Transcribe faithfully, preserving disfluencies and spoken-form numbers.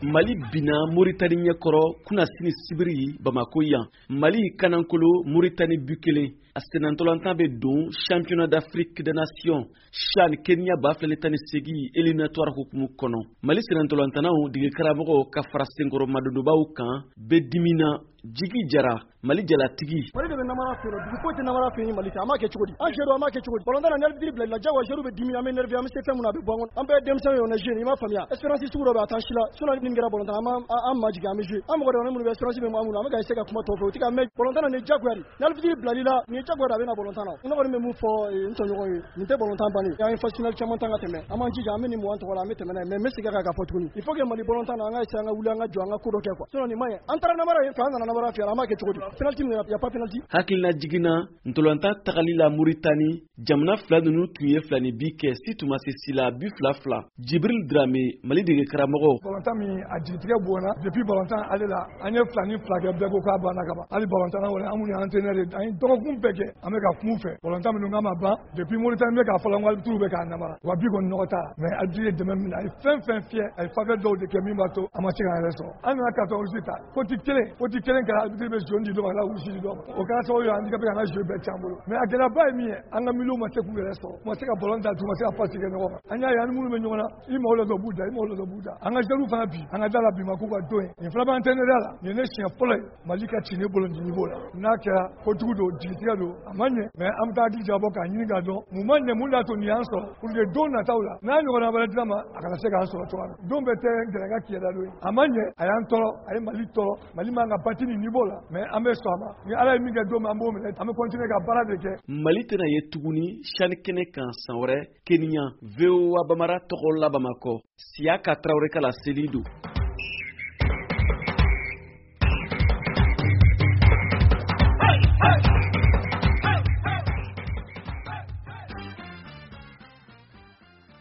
Mali bina Mauritanie ɲɛkɔrɔ kuna sini sibiri Bamako yan. Mali kanankolo Mauritanie bukele a senantolantan bɛ don championnat d'Afrique des Nations CHAN Kenya ba filɛ tan ni segin éliminatoire hukumu kɔnɔ. Mali senantolantanaw dege karamɔgɔ ka fara senkɔrɔ madodobaw kan bɛ dimina Jigi Jara Mali jalatigi. Mali de bɛ namara feere dugu ko tɛ namara feere Mali ta. An b'a kɛ cogo di? An jɛro an b'a kɛ cogo di? Ballon d'Or na nervi bila la jago jɛro bɛ dimi an bɛ nervi an bɛ se fɛn mun na a bɛ bɔ an kɔnɔ. An bɛɛ denmisɛnw ye on est jeune i m'a faamuya. Espérance sugu dɔ bɛ a t'an si la. Sinon ni nin kɛra ballon d'Or an an majigin an bɛ jouer. An mɔgɔ dɔ minnu bɛ espérance bɛ mun na an bɛ ka essayer ka kuma tɔw fɛ o tɛ ka mɛn. Ballon d'Or ni jagoya de. Nervi bilali la ni jagoya a bɛ na ballon d'Or na. Ne kɔni bɛ mun fɔ n tɔɲɔgɔn ye nin tɛ ballon d'Or bannen. An ye phase finale caman tan ka tɛmɛ. An m'an jija an bɛ nin mugan tɔgɔ la an bɛ tɛmɛ n'a ye mais n bɛ segin ka fɔ tuguni. Il faut que Mali ballon d'Or na an ka essayer an ka wuli an ka jɔ an ka ko dɔ kɛ quoi. Sinon nin ma ɲɛ. An taara namara yen fɛ an nana namara fɛ an b'a kɛ cogo di? Penalty min ya pas penalty. Hakilina jigina ntolanta tagali la Mauritanie jamana fila ninnu tun ye filani bi kɛ si tuma se sila bi fila fila. Jibril Dramé Mali dege karamɔgɔ. Ballon min a jigitigɛ bonna depuis ballon ale la an ye filani fila kɛ bɛɛ ko k'a banna ka ban. Hali ballon na wala an mun ye entraîneur ye an ye dɔgɔkun bɛɛ kɛ an bɛ ka kun fɛ. Ballon minnu kan ma ban depuis Mauritanie bɛ k'a fɔ an ka turu bɛ k'a namara. Wa bi kɔni nɔgɔ t'a la mais Algérie ye dɛmɛ min a ye fɛn fɛn fiyɛ a ye faveur dɔw de kɛ min b'a to a ma se k'a yɛrɛ sɔrɔ. An nana quatorze ta faute kelen faute kelen kɛra Algérie bɛ jaune di dɔ ma la rouge di dɔ ma. O kɛra sababu ye handicapé ka jeu bɛɛ cɛn bolo mais a gɛlɛyaba ye min ye an ka milieu ma se k'u yɛrɛ sɔrɔ ma se ka ballon da ma se ka passe kɛ ɲɔgɔn kan an y'a ye an minnu bɛ ɲɔgɔn na i mago la dɔ b'u da i mago la dɔ b'u da an ka jeliw fana bi an ka da la bi ma k'u ka don ye nin fana b'an tɛnɛrɛ la nin ye ne siɲɛ fɔlɔ ye Mali ka ci ne bolo nin niveau la n'a kɛra kojugu don jigitigɛ don a ma ɲɛ mais an bɛ taa hakili jabɔ k'a ɲini k'a dɔn mun ma ɲɛ mun y'a to nin y'an sɔrɔ pour que don nataw la n'a ɲɔgɔnna wɛrɛ dila ma a kana se k'an sɔrɔ cogoya min don bɛɛ tɛ gɛlɛya kiyɛda don ye a ma ɲɛ a y'an tɔɔrɔ a ye Mali tɔɔrɔ Mali man ka bati nin niveau la mais an bɛ sɔn a ma ni Ala ye min kɛ don min an b'o minɛ an bɛ continuer ka baara de kɛ. Mali tɛna ye tuguni CHAN kɛnɛ kan san wɛrɛ Kenya V O A Bamara tɔgɔ la Bamakɔ Siaka Traoré ka la seli don.